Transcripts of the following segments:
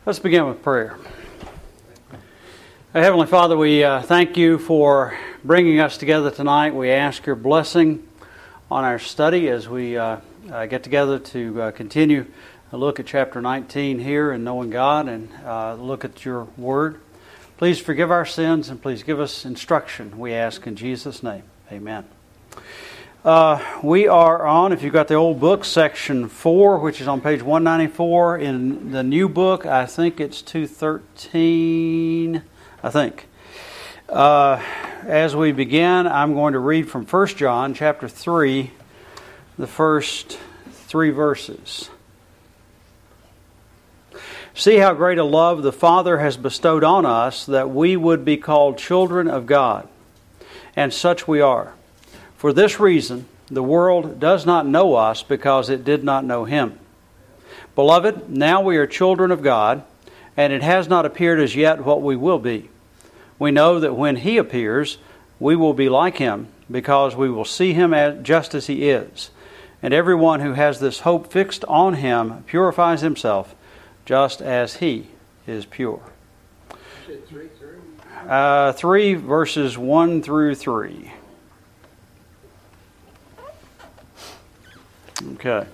Let's begin with prayer. Heavenly Father, we thank you for bringing us together tonight. We ask your blessing on our study as we get together to continue a look at chapter 19 here in Knowing God and look at your word. Please forgive our sins and please give us instruction, we ask in Jesus' name. Amen. We are on, if you've got the old book, section 4, which is on page 194. In the new book, I think it's 213, I think. As we begin, I'm going to read from 1 John chapter 3, the first 3 verses. See how great a love the Father has bestowed on us, that we would be called children of God. And such we are. For this reason, the world does not know us because it did not know Him. Beloved, now we are children of God, and it has not appeared as yet what we will be. We know that when He appears, we will be like Him, because we will see Him just as He is. And everyone who has this hope fixed on Him purifies himself, just as He is pure. 3 verses 1 through 3. Okay.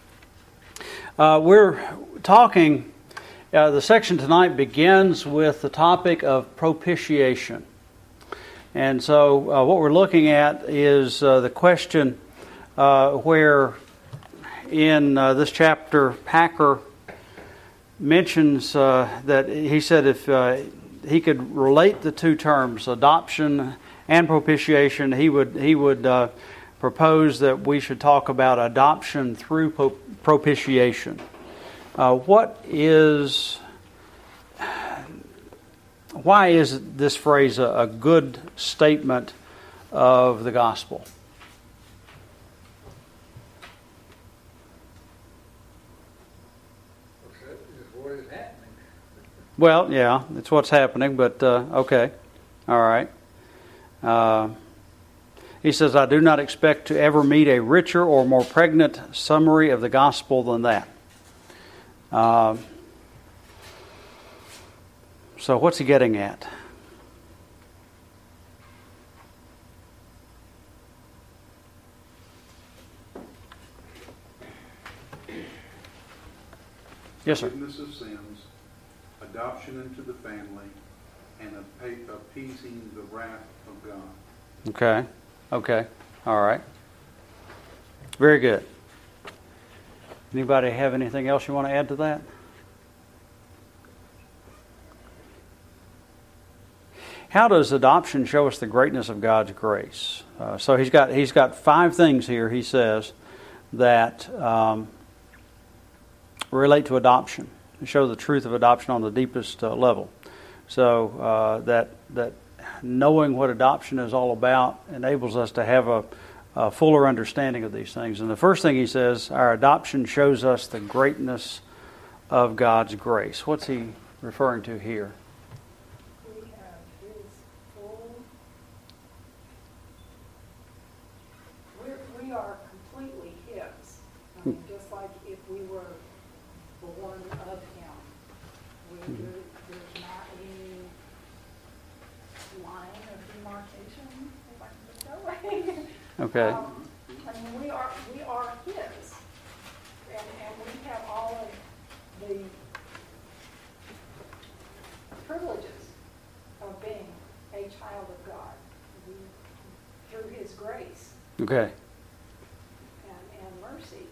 We're talking, the section tonight begins with the topic of propitiation. And so what we're looking at is the question where in this chapter Packer mentions that he said if he could relate the two terms, adoption and propitiation, he would propose that we should talk about adoption through propitiation. Why is this phrase a good statement of the gospel? Well, yeah, it's what's happening, but okay. All right. He says, I do not expect to ever meet a richer or more pregnant summary of the gospel than that. So what's he getting at? Yes, sir. Forgiveness of sins, adoption into the family, and appeasing the wrath of God. Okay. All right. Very good. Anybody have anything else you want to add to that? How does adoption show us the greatness of God's grace? So he's got 5 things here, he says, that relate to adoption. Show the truth of adoption on the deepest level. So that knowing what adoption is all about enables us to have a fuller understanding of these things. And the first thing he says, our adoption shows us the greatness of God's grace. What's he referring to here? We have His full... We are completely His. I mean, just like if we were born of Him. There's not any line of demarcation, if I can put it that way. Okay. I mean, we are His, and we have all of the privileges of being a child of God through His grace Okay. and mercy.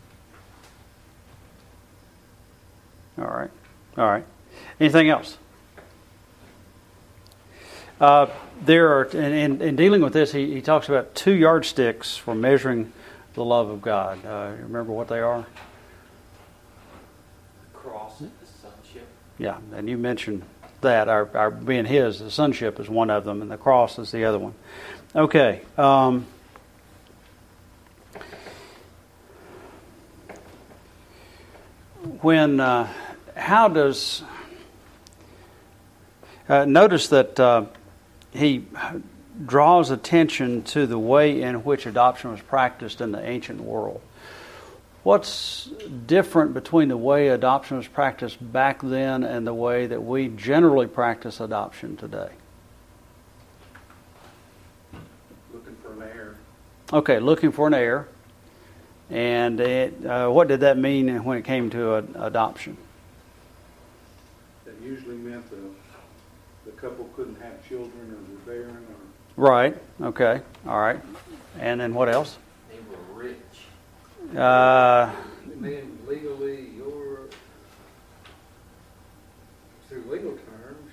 All right. Anything else? There are, in dealing with this, he talks about 2 yardsticks for measuring the love of God. Remember what they are? The cross, the sonship. Yeah, and you mentioned that. Our being His, the sonship is one of them, and the cross is the other one. Okay. Notice that he draws attention to the way in which adoption was practiced in the ancient world. What's different between the way adoption was practiced back then and the way that we generally practice adoption today? Looking for an heir. Okay, looking for an heir. And what did that mean when it came to adoption? That usually meant the couple couldn't have children or were barren or... Right, okay, all right. And then what else? They were rich. And then legally, through legal terms,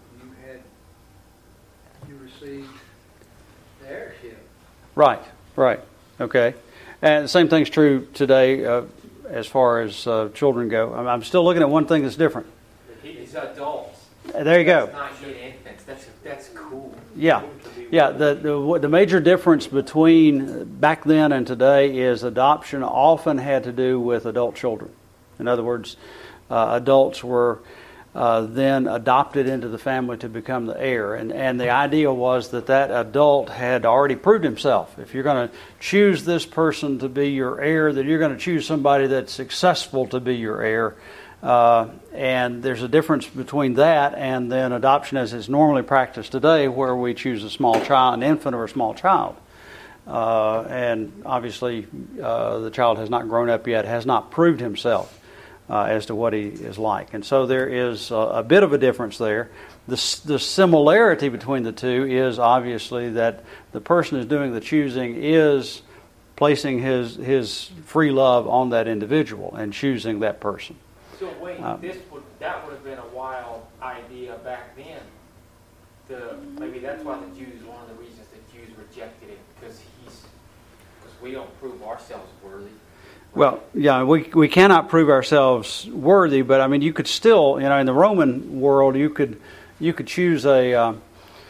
you received the heirship. Right, okay. And the same thing's true today as far as children go. I'm still looking at one thing that's different. It's adults. There you go. That's not yet infants. That's cool. Yeah. The major difference between back then and today is adoption often had to do with adult children. In other words, adults were then adopted into the family to become the heir. And the idea was that adult had already proved himself. If you're going to choose this person to be your heir, then you're going to choose somebody that's successful to be your heir. And there's a difference between that and then adoption as is normally practiced today, where we choose a small child, an infant or a small child. And obviously the child has not grown up yet, has not proved himself as to what he is like. And so there is a bit of a difference there. The similarity between the two is obviously that the person who's doing the choosing is placing his free love on that individual and choosing that person. So wait, that would have been a wild idea back then. Maybe that's why the Jews, one of the reasons the Jews rejected it, because we don't prove ourselves worthy. Well, yeah, we cannot prove ourselves worthy, but I mean, you could still, in the Roman world, you could choose an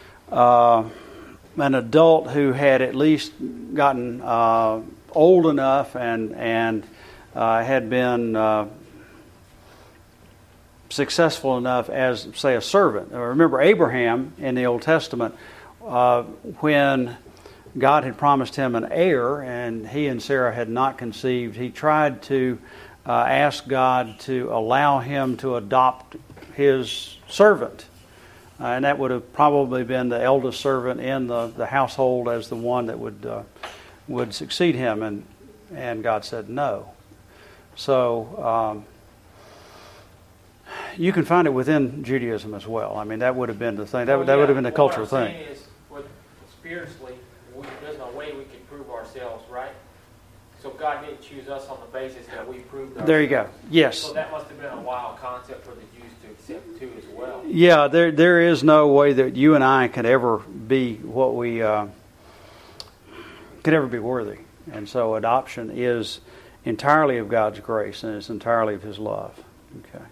adult who had at least gotten old enough and had been successful enough as, say, a servant. Remember Abraham in the Old Testament, when God had promised him an heir, and he and Sarah had not conceived. He tried to ask God to allow him to adopt his servant. And that would have probably been the eldest servant in the household as the one that would succeed him. And God said no. So you can find it within Judaism as well. I mean, that would have been the thing. That would have been the cultural thing. What I'm saying is, spiritually, there's no way we could prove ourselves, right? So God didn't choose us on the basis that we proved ourselves. There you go. Yes. So that must have been a wild concept for the Jews to accept too as well. Yeah, there is no way that you and I could ever be what we could ever be worthy. And so adoption is entirely of God's grace, and it's entirely of His love. Okay.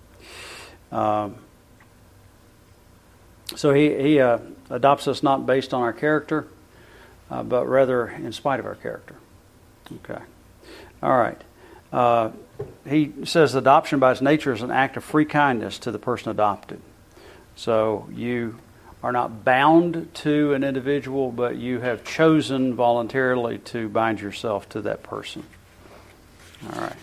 So He adopts us not based on our character, but rather in spite of our character. Okay. All right. He says adoption by its nature is an act of free kindness to the person adopted. So you are not bound to an individual, but you have chosen voluntarily to bind yourself to that person. All right.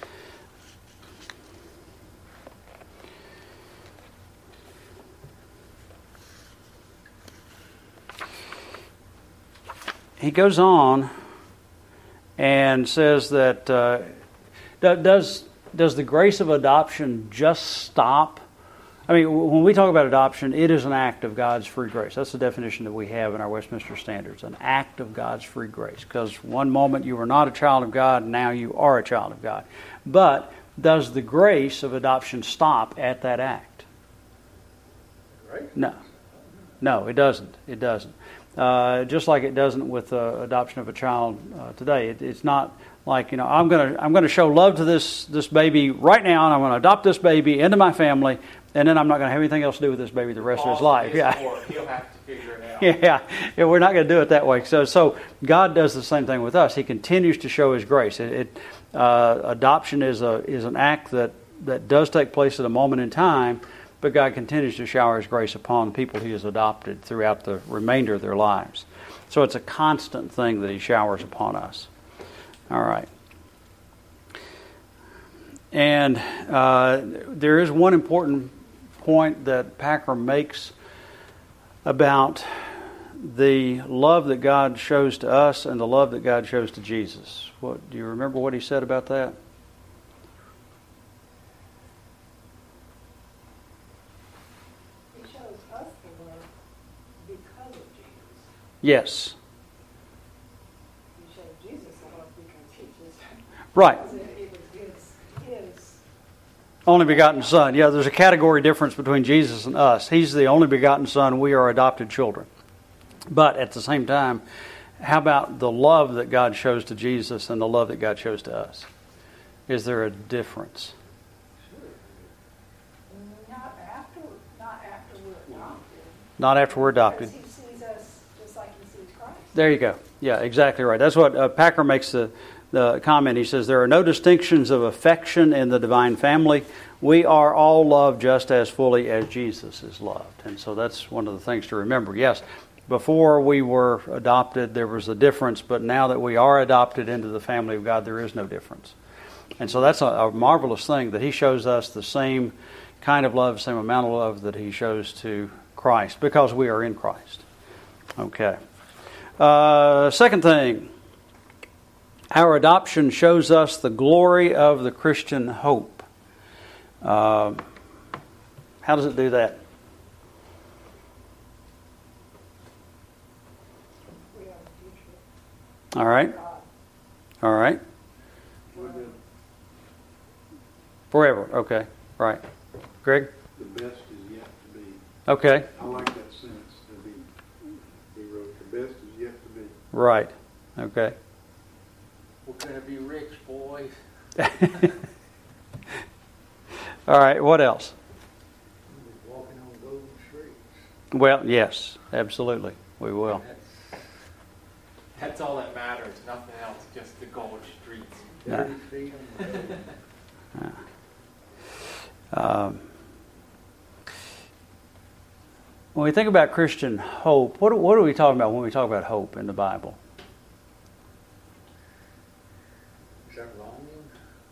He goes on and says that does the grace of adoption just stop? I mean, when we talk about adoption, it is an act of God's free grace. That's the definition that we have in our Westminster Standards, an act of God's free grace. Because one moment you were not a child of God, now you are a child of God. But does the grace of adoption stop at that act? Right? No, it doesn't. It doesn't. Just like it doesn't with the adoption of a child today. It's not like, I'm going to show love to this baby right now, and I'm going to adopt this baby into my family, and then I'm not going to have anything else to do with this baby the rest of his life. Yeah. He'll have to figure it out. Yeah, we're not going to do it that way. So God does the same thing with us. He continues to show His grace. Adoption is an act that does take place at a moment in time, but God continues to shower His grace upon people He has adopted throughout the remainder of their lives. So it's a constant thing that He showers upon us. All right. And there is one important point that Packer makes about the love that God shows to us and the love that God shows to Jesus. What do you remember what he said about that? He shows us the love because of Jesus. Yes. He showed Jesus the love because he just Right. because it was his Only begotten Son. Yeah, there's a category difference between Jesus and us. He's the only begotten Son. We are adopted children. But at the same time, how about the love that God shows to Jesus and the love that God shows to us? Is there a difference? not after we're adopted. Not after we're adopted. Because he sees us just like he sees Christ. There you go. Yeah, exactly right. That's what Packer makes the comment. He says, there are no distinctions of affection in the divine family. We are all loved just as fully as Jesus is loved. And so that's one of the things to remember. Yes, before we were adopted, there was a difference, but now that we are adopted into the family of God, there is no difference. And so that's a marvelous thing, that he shows us the same kind of love, same amount of love that he shows to Christ, because we are in Christ. Okay. Second thing, our adoption shows us the glory of the Christian hope. How does it do that? We have a future. All right. God. All right. Forever. Okay. Right. Greg? The best is yet to be. Okay. I like that sentence that he wrote. The best is yet to be. Right. Okay. We're going to be rich, boys. All right. What else? We're walking on golden streets. Well, yes. Absolutely. We will. That's all that matters. Nothing else. Just the gold streets. Yeah. 30 feet on the road. When we think about Christian hope, what are we talking about when we talk about hope in the Bible? Is that longing?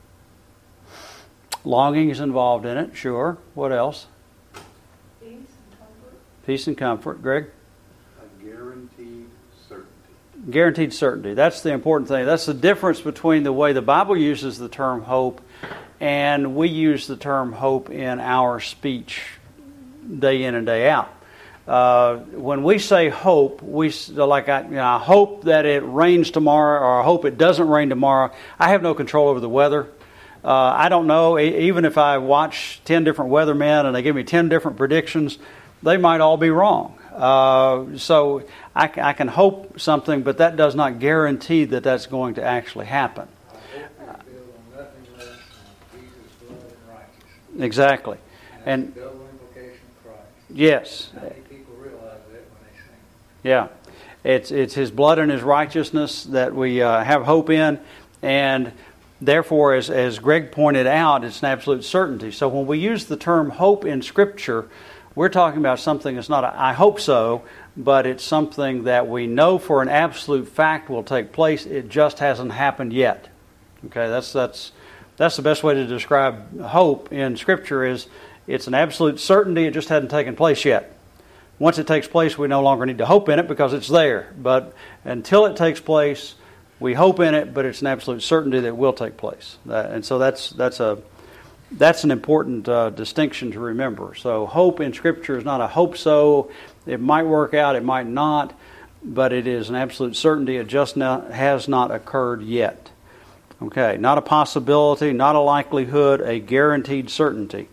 Longing is involved in it, sure. What else? Peace and comfort. Peace and comfort. Greg? A guaranteed certainty. Guaranteed certainty. That's the important thing. That's the difference between the way the Bible uses the term hope and we use the term hope in our speech day in and day out. When we say hope, I hope that it rains tomorrow, or I hope it doesn't rain tomorrow. I have no control over the weather. I don't know. Even if I watch 10 different weathermen and they give me 10 different predictions, they might all be wrong. So I can hope something, but that does not guarantee that that's going to actually happen. Our hope is built on nothing less than Jesus' blood and righteousness. Exactly. And And that's the double implication of Christ. yes. How many people realize that when they sing? Yeah, it's His blood and His righteousness that we have hope in, and therefore, as Greg pointed out, it's an absolute certainty. So when we use the term hope in Scripture, we're talking about something that's not I hope so, but it's something that we know for an absolute fact will take place. It just hasn't happened yet. Okay, that's the best way to describe hope in Scripture is it's an absolute certainty. It just hasn't taken place yet. Once it takes place, we no longer need to hope in it because it's there. But until it takes place, we hope in it, but it's an absolute certainty that it will take place. And so that's an important distinction to remember. So hope in Scripture is not a hope so. It might work out, it might not, but it is an absolute certainty. It just has not occurred yet. Okay, not a possibility, not a likelihood, a guaranteed certainty.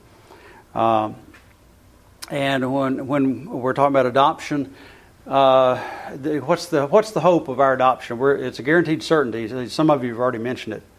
And when we're talking about adoption, what's the hope of our adoption? It's a guaranteed certainty. Some of you have already mentioned it.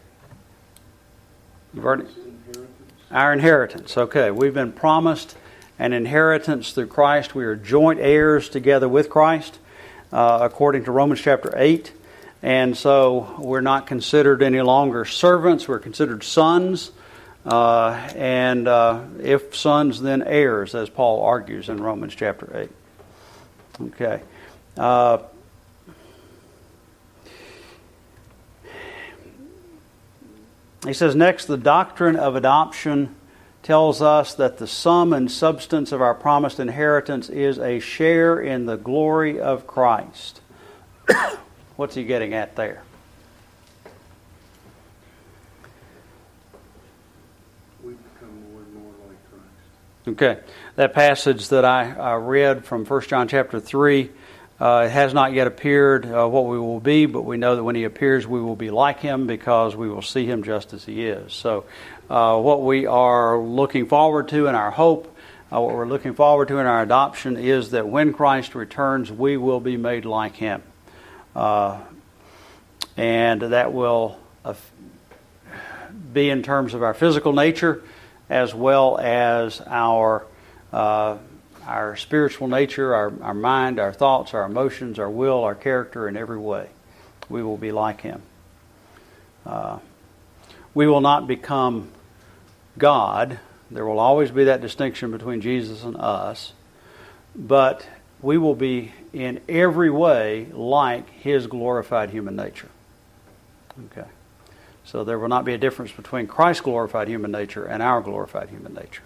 Our inheritance. Okay, we've been promised an inheritance through Christ. We are joint heirs together with Christ, according to Romans chapter 8. And so we're not considered any longer servants. We're considered sons. And if sons, then heirs, as Paul argues in Romans chapter 8. Okay. He says, next, the doctrine of adoption tells us that the sum and substance of our promised inheritance is a share in the glory of Christ. What's he getting at there? We become more and more like Christ. Okay. That passage that I read from 1 John chapter 3, it has not yet appeared what we will be, but we know that when he appears we will be like him because we will see him just as he is. So what we are looking forward to in our hope, what we're looking forward to in our adoption is that when Christ returns we will be made like him. And that will be in terms of our physical nature as well as our spiritual nature, our mind, our thoughts, our emotions, our will, our character in every way. We will be like him. We will not become God. There will always be that distinction between Jesus and us. But we will be in every way like his glorified human nature. Okay. So there will not be a difference between Christ's glorified human nature and our glorified human nature.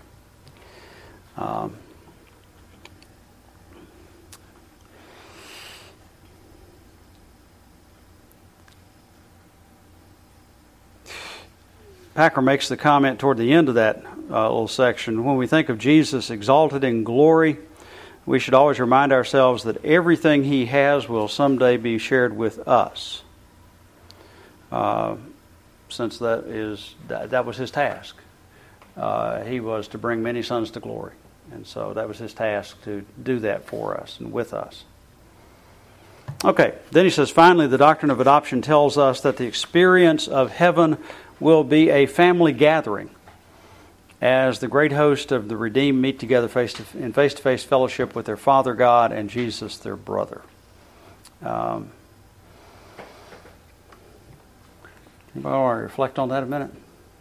Packer makes the comment toward the end of that little section, when we think of Jesus exalted in glory, we should always remind ourselves that everything he has will someday be shared with us. Since that was his task. He was to bring many sons to glory. And so that was his task, to do that for us and with us. Okay, then he says, finally, the doctrine of adoption tells us that the experience of heaven will be a family gathering as the great host of the redeemed meet together in face-to-face fellowship with their Father God and Jesus, their brother. Anybody want to reflect on that a minute?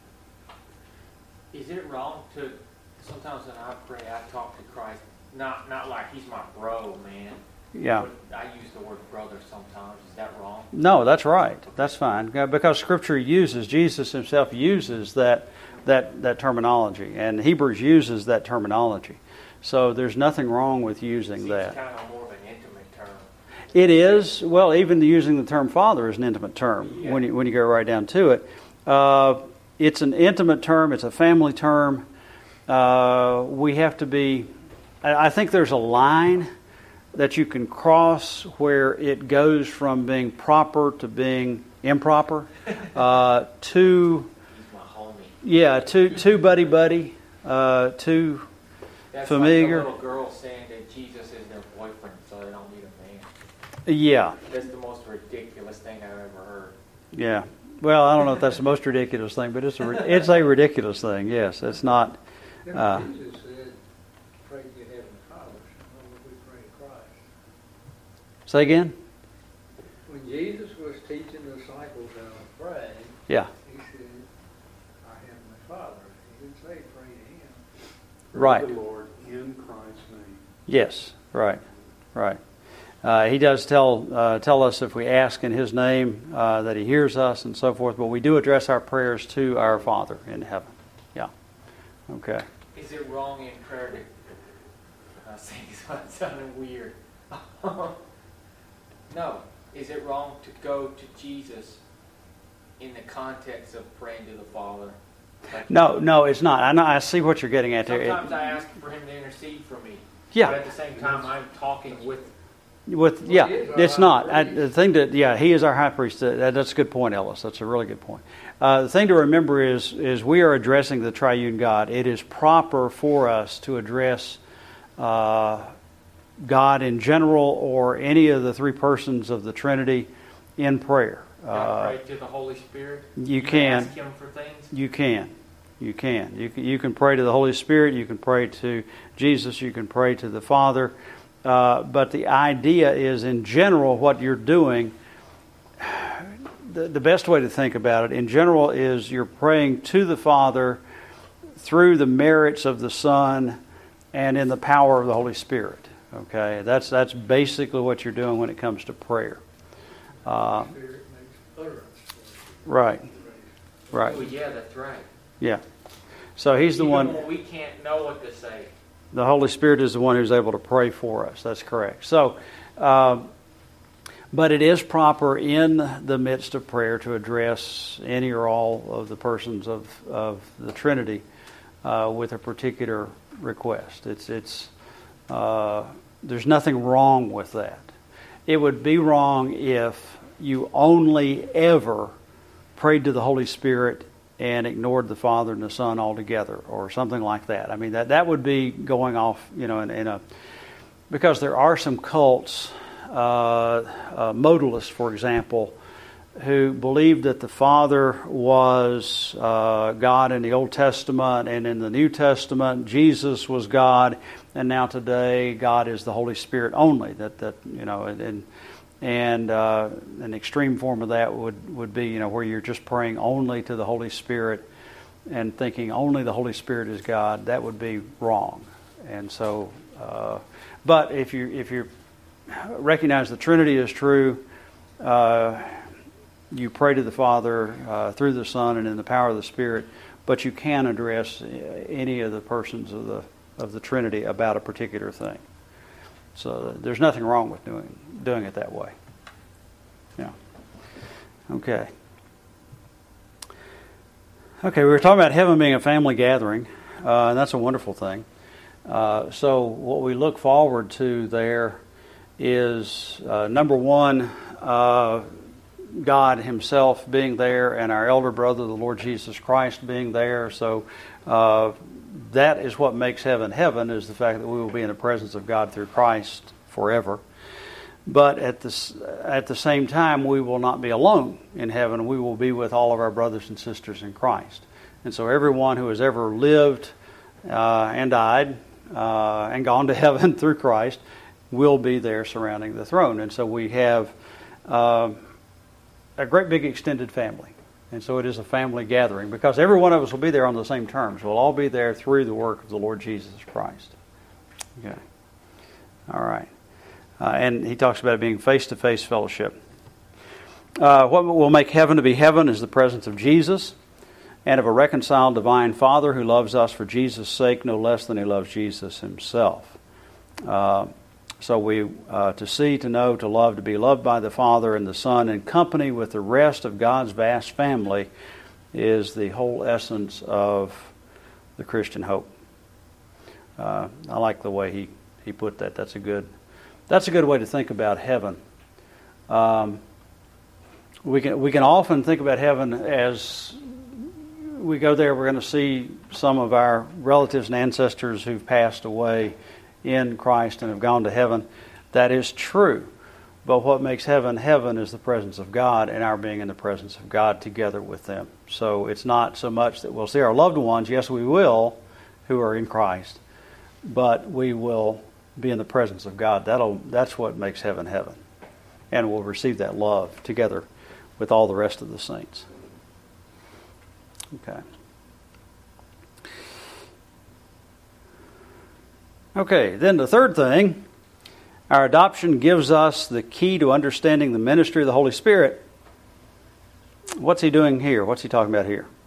Is it wrong to, sometimes when I pray, I talk to Christ, not like he's my bro, man. Yeah. I use the word brother sometimes. Is that wrong? No, that's right. That's fine. Because Scripture Jesus himself uses that terminology. And Hebrews uses that terminology. So there's nothing wrong with using that. It's kind of more of an intimate term. It is. Well, even using the term father is an intimate term when you go right down to it. It's an intimate term. It's a family term. We have to be... I think there's a line that you can cross where it goes from being proper to being improper. He's my homie. Yeah, too buddy, too That's familiar. Like the little girl saying that Jesus is their boyfriend, so they don't need a man. Yeah. That's the most ridiculous thing I've ever heard. Yeah. Well, I don't know if that's the most ridiculous thing, but it's a ridiculous thing. Yes, it's not. Jesus said, pray to your Heavenly Father. So why would we pray to Christ? Say again? When Jesus was teaching the disciples how to pray, Yeah. he said, our Heavenly Father. He didn't say pray to him. Right. The Lord in Christ's name. Yes. Right. He does tell us if we ask in his name that he hears us and so forth, but we do address our prayers to our Father in heaven. Yeah. Okay. Is it wrong in prayer to... I'm saying this sounding weird. No. Is it wrong to go to Jesus in the context of praying to the Father? Like, No, it's not. I know. I see what you're getting at there. sometimes I ask for him to intercede for me. Yeah. But at the same time, I'm talking with... It's not. The thing he is our high priest. That's a good point, Ellis. That's a really good point. The thing to remember is we are addressing the triune God. It is proper for us to address God in general or any of the three persons of the Trinity in prayer. pray to the Holy Spirit. You can ask him for things. You can. You can pray to the Holy Spirit. You can pray to Jesus. You can pray to the Father. But the idea is, in general, what you're doing, the best way to think about it, in general, is you're praying to the Father through the merits of the Son and in the power of the Holy Spirit. Okay, that's basically what you're doing when it comes to prayer. Spirit makes utterance. Right. Right. Oh, yeah, that's right. Yeah. So He's the Even one. when we can't know what to say. The Holy Spirit is the one who's able to pray for us. That's correct. So, but it is proper in the midst of prayer to address any or all of the persons of the Trinity with a particular request. There's nothing wrong with that. It would be wrong if you only ever prayed to the Holy Spirit and ignored the Father and the Son altogether, or something like that. I mean, that would be going off, because there are some cults, modalists, for example, who believed that the Father was God in the Old Testament, and in the New Testament, Jesus was God, and now today God is the Holy Spirit only. And an extreme form of that would be, where you're just praying only to the Holy Spirit and thinking only the Holy Spirit is God. That would be wrong. And so, but if you recognize the Trinity is true, you pray to the Father through the Son and in the power of the Spirit, but you can address any of the persons of the Trinity about a particular thing. So there's nothing wrong with doing it that way. Yeah. Okay. Okay, we were talking about heaven being a family gathering, and that's a wonderful thing. So what we look forward to there is, number one, God Himself being there, and our elder brother, the Lord Jesus Christ, being there. So that is what makes heaven heaven, is the fact that we will be in the presence of God through Christ forever. But at the same time, we will not be alone in heaven. We will be with all of our brothers and sisters in Christ. And so everyone who has ever lived and died and gone to heaven through Christ will be there surrounding the throne. And so we have a great big extended family. And so it is a family gathering, because every one of us will be there on the same terms. We'll all be there through the work of the Lord Jesus Christ. Okay. All right. And he talks about it being face-to-face fellowship. What will make heaven to be heaven is the presence of Jesus and of a reconciled divine Father who loves us for Jesus' sake no less than He loves Jesus Himself. So we to see, to know, to love, to be loved by the Father and the Son in company with the rest of God's vast family is the whole essence of the Christian hope. I like the way he put that. That's a good way to think about heaven. We can often think about heaven as we go there, we're going to see some of our relatives and ancestors who've passed away in Christ and have gone to heaven. That is true. But what makes heaven heaven is the presence of God and our being in the presence of God together with them. So it's not so much that we'll see our loved ones, yes we will, who are in Christ, but we will be in the presence of God. That's what makes heaven heaven. And we'll receive that love together with all the rest of the saints. Okay. Okay, then the third thing, our adoption gives us the key to understanding the ministry of the Holy Spirit. What's he doing here? What's he talking about here?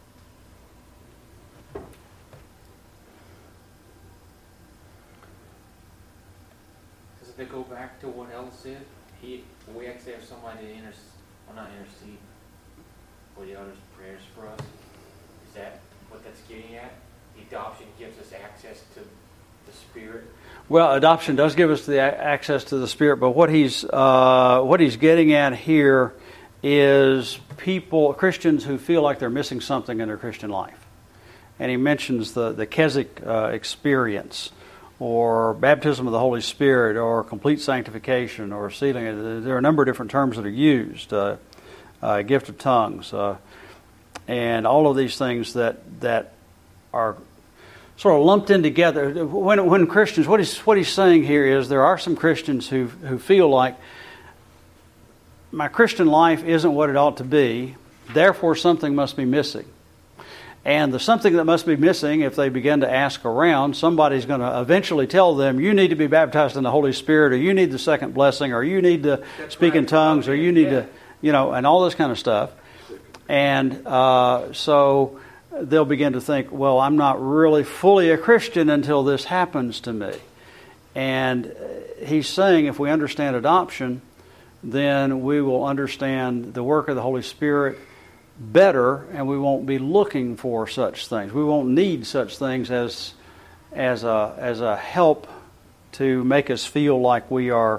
Does it go back to what Ella said? We actually have somebody to intercede for the others' prayers for us. Is that what that's getting at? The adoption gives us access to the Spirit. Well, adoption does give us the access to the Spirit, but what he's getting at here is Christians who feel like they're missing something in their Christian life. And he mentions the Keswick experience, or baptism of the Holy Spirit, or complete sanctification, or sealing. There are a number of different terms that are used. Gift of tongues, and all of these things that are sort of lumped in together. When Christians, what he's saying here is there are some Christians who feel like my Christian life isn't what it ought to be, therefore something must be missing. And the something that must be missing, if they begin to ask around, somebody's going to eventually tell them, you need to be baptized in the Holy Spirit, or you need the second blessing, or you need to speak in tongues, or you need to, and all this kind of stuff. And so they'll begin to think, well, I'm not really fully a Christian until this happens to me. And he's saying if we understand adoption, then we will understand the work of the Holy Spirit better, and we won't be looking for such things. We won't need such things as a help to make us feel like we are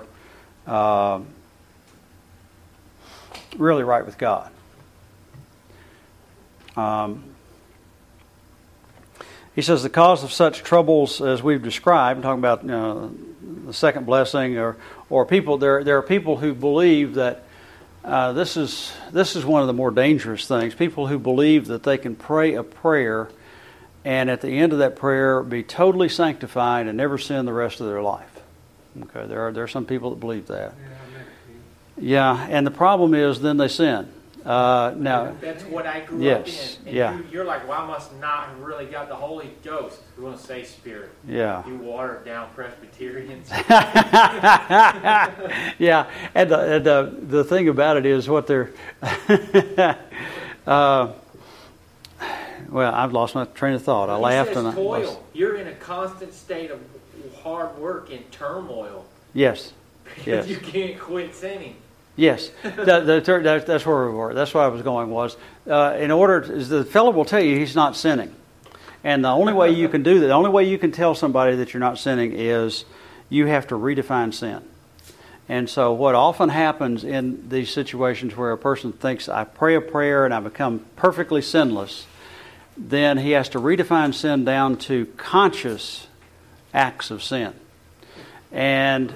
really right with God. He says the cause of such troubles as we've described, talking about the second blessing, or people. There are people who believe that this is one of the more dangerous things. People who believe that they can pray a prayer, and at the end of that prayer be totally sanctified and never sin the rest of their life. Okay, there are some people that believe that. Yeah, and the problem is then they sin. Now, that's what I grew yes, up in. And yeah. you're like, well, I must not have really got the Holy Ghost. We want to say Spirit. Yeah. You watered down Presbyterians. Yeah, and the thing about it is what they're. Well, I've lost my train of thought. I laughed He says and toil. lost. You're in a constant state of hard work and turmoil. Yes. Because Yes. you can't quit sinning. Yes, that's where we were. That's where I was going. Was in order, the fellow will tell you he's not sinning, and the only way you can do that, the only way you can tell somebody that you're not sinning is you have to redefine sin. And so, what often happens in these situations where a person thinks, "I pray a prayer and I become perfectly sinless," then he has to redefine sin down to conscious acts of sin, and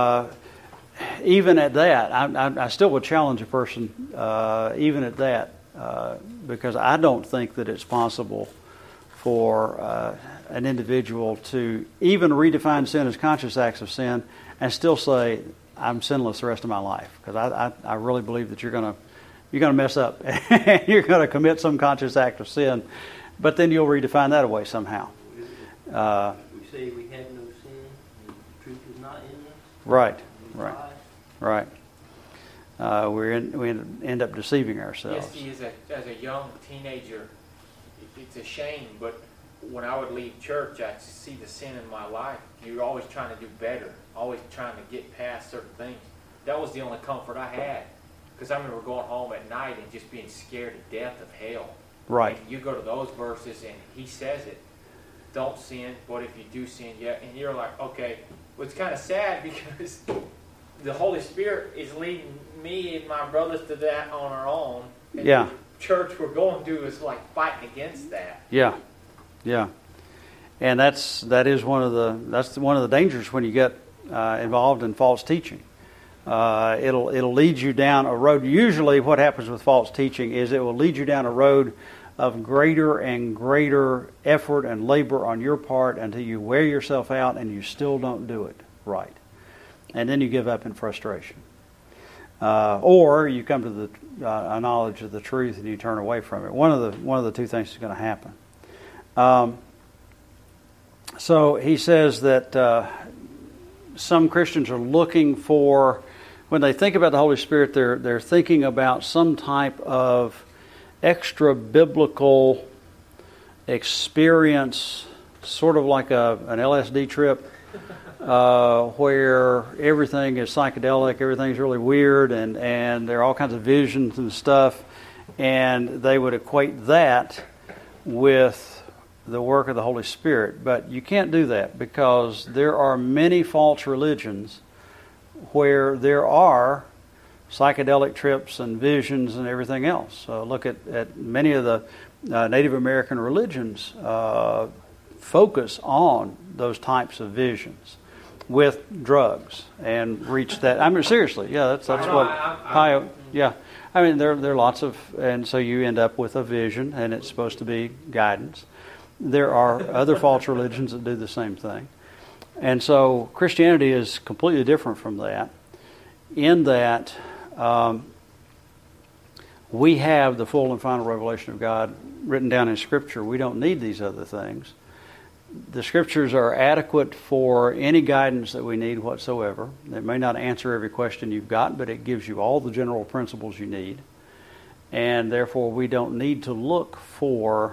even at that, I still would challenge a person, even at that, because I don't think that it's possible for an individual to even redefine sin as conscious acts of sin and still say, I'm sinless the rest of my life. Because I really believe that you're going to mess up. You're going to commit some conscious act of sin, but then you'll redefine that away somehow. We say we have no sin, and the truth is not in us. Right. We Right. lie. Right. We end up deceiving ourselves. Yes, as a young teenager, it's a shame, but when I would leave church, I'd see the sin in my life. You're always trying to do better, always trying to get past certain things. That was the only comfort I had. Because I remember going home at night and just being scared to death of hell. Right. And you go to those verses and he says it, don't sin, but if you do sin, yeah. And you're like, okay. Well, it's kind of sad because the Holy Spirit is leading me and my brothers to that on our own. And Yeah. the church we're going to is like fighting against that. Yeah. Yeah. And that's one of the dangers when you get involved in false teaching. It'll lead you down a road. Usually what happens with false teaching is it will lead you down a road of greater and greater effort and labor on your part until you wear yourself out and you still don't do it right. And then you give up in frustration. Or you come to a knowledge of the truth and you turn away from it. One of the two things is going to happen. So he says that some Christians are looking for, when they think about the Holy Spirit, they're thinking about some type of extra biblical experience, sort of like an LSD trip, where everything is psychedelic, everything's really weird, and there are all kinds of visions and stuff, and they would equate that with the work of the Holy Spirit. But you can't do that, because there are many false religions where there are psychedelic trips and visions and everything else. Look at many of the Native American religions focus on those types of visions with drugs and reach that. I mean, seriously, yeah, that's what. Yeah, I mean, there are lots of, and so you end up with a vision, and it's supposed to be guidance. There are other false religions that do the same thing. And so Christianity is completely different from that, in that we have the full and final revelation of God written down in Scripture. We don't need these other things. The Scriptures are adequate for any guidance that we need whatsoever. It may not answer every question you've got, but it gives you all the general principles you need. and therefore we don't need to look for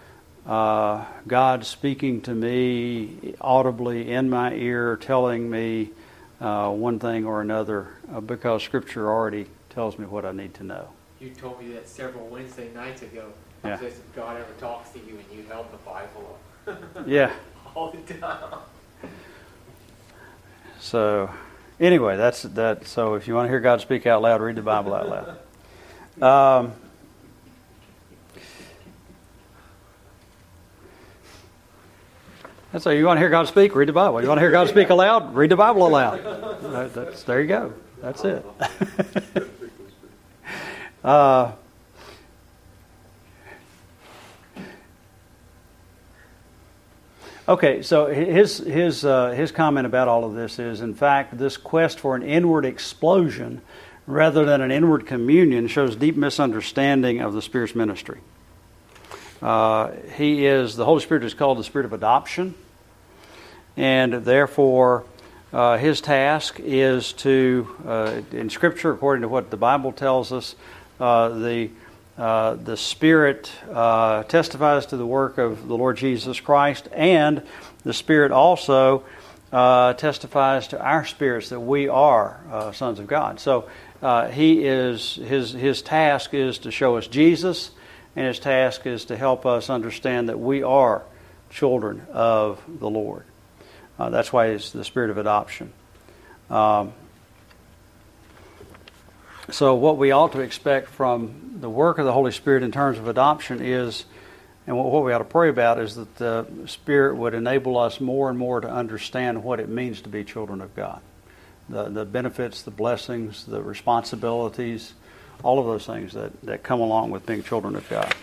God speaking to me audibly in my ear, telling me one thing or another, because Scripture already tells me what I need to know. You told me that several Wednesday nights ago. Yeah. Says if God ever talks to you and you held the Bible up Yeah. all the time. So, anyway, that's that. So, if you want to hear God speak out loud, read the Bible out loud. So, you want to hear God speak? Read the Bible. You want to hear God speak aloud? Read the Bible aloud. There you go. That's it. Okay, so his comment about all of this is, in fact, this quest for an inward explosion rather than an inward communion shows deep misunderstanding of the Spirit's ministry. The Holy Spirit is called the Spirit of adoption, and therefore his task is to, in Scripture, according to what the Bible tells us, the Spirit testifies to the work of the Lord Jesus Christ, and the Spirit also testifies to our spirits that we are sons of God. So his task is to show us Jesus, and his task is to help us understand that we are children of the Lord. That's why it's the Spirit of adoption. So what we ought to expect from the work of the Holy Spirit in terms of adoption is, and what we ought to pray about, is that the Spirit would enable us more and more to understand what it means to be children of God. The benefits, the blessings, the responsibilities, all of those things that come along with being children of God.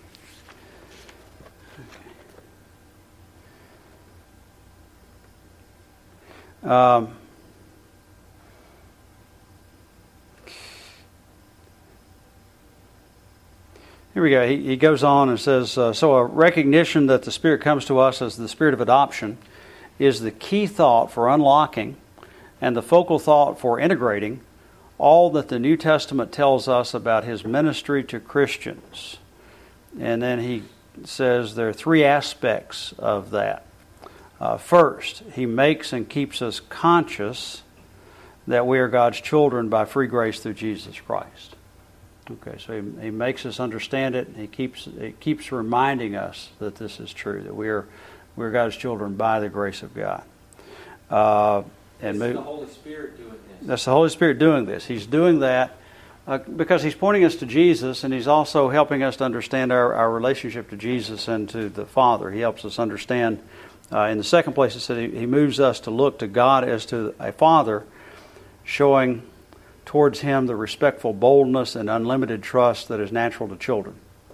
Here we go. He goes on and says, so a recognition that the Spirit comes to us as the Spirit of adoption is the key thought for unlocking and the focal thought for integrating all that the New Testament tells us about His ministry to Christians. And then he says there are three aspects of that. First, He makes and keeps us conscious that we are God's children by free grace through Jesus Christ. Okay, so he makes us understand it. He keeps reminding us that this is true, that we're God's children by the grace of God. And the Holy Spirit doing this. That's the Holy Spirit doing this. He's doing that because He's pointing us to Jesus, and He's also helping us to understand our relationship to Jesus and to the Father. He helps us understand. In the second place, it said He moves us to look to God as to a Father, showing towards Him the respectful boldness and unlimited trust that is natural to children.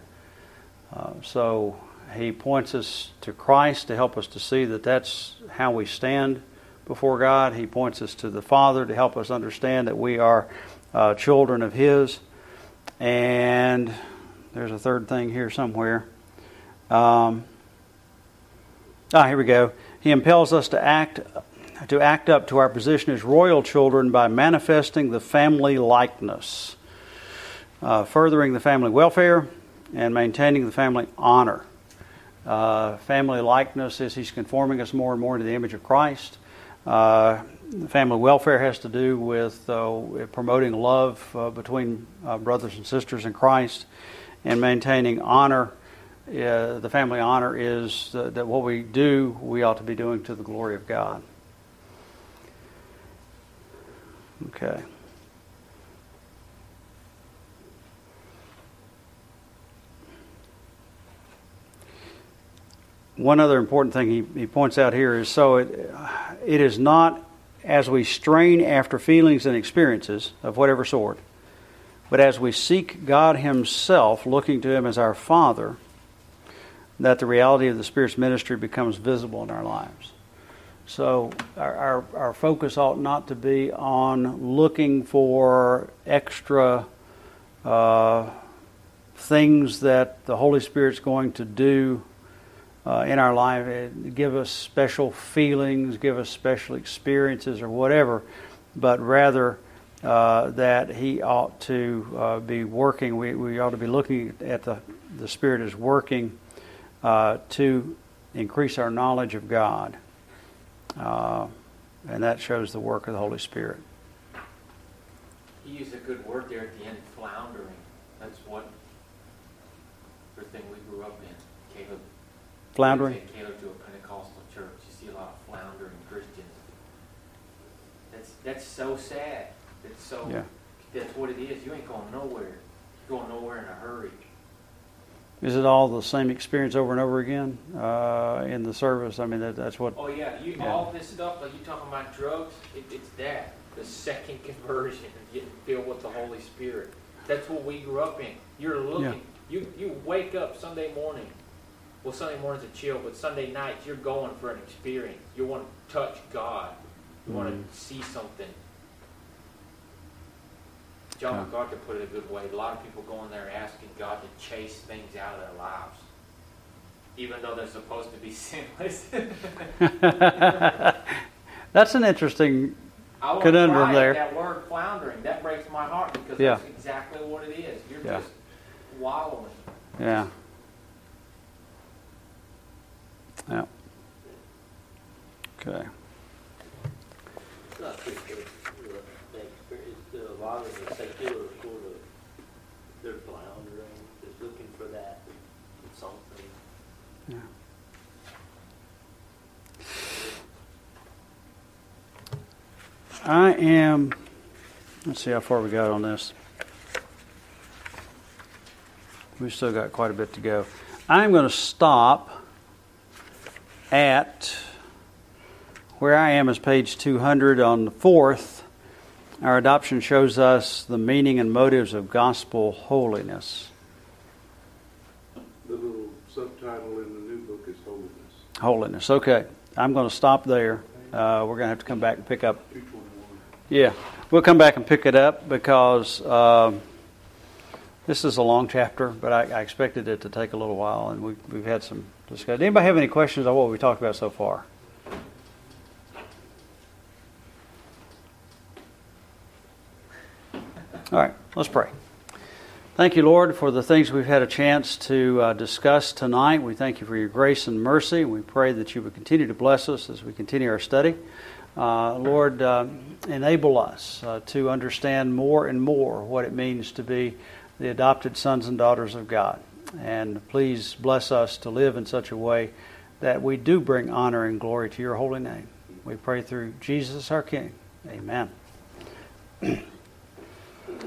So He points us to Christ to help us to see that that's how we stand before God. He points us to the Father to help us understand that we are children of His. And there's a third thing here somewhere. Here we go. He impels us to act up to our position as royal children by manifesting the family likeness, furthering the family welfare, and maintaining the family honor. Family likeness is He's conforming us more and more to the image of Christ. Family welfare has to do with promoting love between brothers and sisters in Christ, and maintaining honor. The family honor is that what we do, we ought to be doing to the glory of God. Okay. One other important thing he points out here is, so it is not as we strain after feelings and experiences of whatever sort, but as we seek God Himself, looking to Him as our Father, that the reality of the Spirit's ministry becomes visible in our lives. So our focus ought not to be on looking for extra things that the Holy Spirit's going to do in our life, give us special feelings, give us special experiences or whatever, but rather that He ought to be working. We ought to be looking at the Spirit as working to increase our knowledge of God. And that shows the work of the Holy Spirit. He used a good word there at the end, floundering. That's what the thing we grew up in. Caleb. Floundering? Caleb to a Pentecostal church. You see a lot of floundering Christians. That's so sad. It's so. Yeah. That's what it is. You ain't going nowhere. You're going nowhere in a hurry. Is it all the same experience over and over again in the service? I mean, that's what... Oh, yeah. All this stuff, like you talking about drugs, it's that. The second conversion, getting filled with the Holy Spirit. That's what we grew up in. You're looking. Yeah. You wake up Sunday morning. Well, Sunday morning's a chill, but Sunday nights, you're going for an experience. You want to touch God. You want to see something. John MacArthur put it a good way. A lot of people go in there asking God to chase things out of their lives, even though they're supposed to be sinless. That's an interesting conundrum there. That word floundering, that breaks my heart because that's exactly what it is. You're just wallowing. Yeah. Yeah. Okay. I think the experience, a lot of the secular sort of, they're floundering, just looking for that something. Yeah. I am, let's see how far we got on this. We've still got quite a bit to go. I'm going to stop at where I am is page 200 on the 4th. Our adoption shows us the meaning and motives of gospel holiness. The little subtitle in the new book is Holiness. Holiness. Okay. I'm going to stop there. We're going to have to come back and pick up. 221. Yeah. We'll come back and pick it up because this is a long chapter, but I expected it to take a little while, and we've had some discussion. Anybody have any questions on what we talked about so far? All right, let's pray. Thank you, Lord, for the things we've had a chance to discuss tonight. We thank you for your grace and mercy. We pray that you would continue to bless us as we continue our study. Lord, enable us to understand more and more what it means to be the adopted sons and daughters of God. And please bless us to live in such a way that we do bring honor and glory to your holy name. We pray through Jesus our King. Amen.